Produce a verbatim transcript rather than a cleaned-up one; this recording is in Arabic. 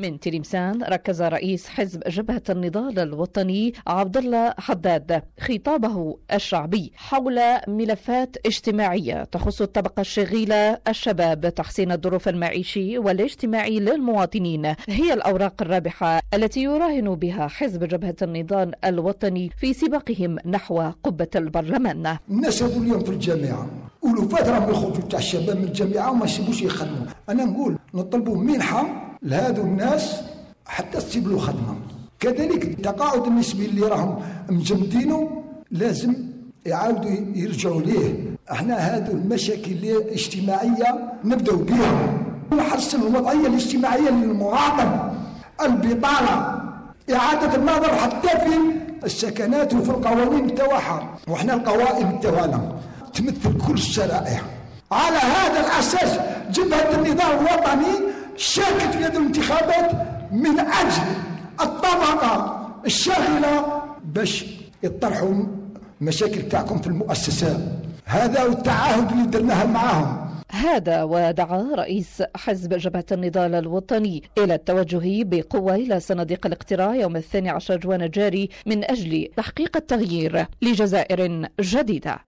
من تلمسان ركز رئيس حزب جبهة النضال الوطني عبد الله حداد خطابه الشعبي حول ملفات اجتماعية تخص الطبقة الشغيلة، الشباب، تحسين الظروف المعيشي والاجتماعي للمواطنين، هي الأوراق الرابحة التي يراهن بها حزب جبهة النضال الوطني في سباقهم نحو قبة البرلمان. الناس هذو اليوم في الجامعة ولو فترة يخرجوا تاع الشباب من الجامعة وما يسيبوش يخدموا، أنا نقول نطلبوا منحة لهذو الناس حتى تسيب له خدمة. كذلك التقاعد النسبي اللي راهم مجمدينه لازم يعاودوا يرجعوا ليه. احنا هذو المشاكل الاجتماعية نبدأ بها، نحسن الوضعية الاجتماعية للمواطن، البطالة، إعادة النظر حتى في السكنات وفي القوانين تاعها، وإحنا القوائم تاعنا تمثل كل الشرائع. على هذا الأساس جبهة النضال الوطني شاركت في هذه الانتخابات من أجل الطبقة الشاغلة باش يطرحوا مشاكل تاعكم في المؤسسات. هذا التعاهد اللي درناها معهم. هذا ودعا رئيس حزب جبهة النضال الوطني إلى التوجه بقوة إلى صناديق الاقتراع يوم الثاني عشر جوان الجاري من أجل تحقيق التغيير لجزائر جديدة.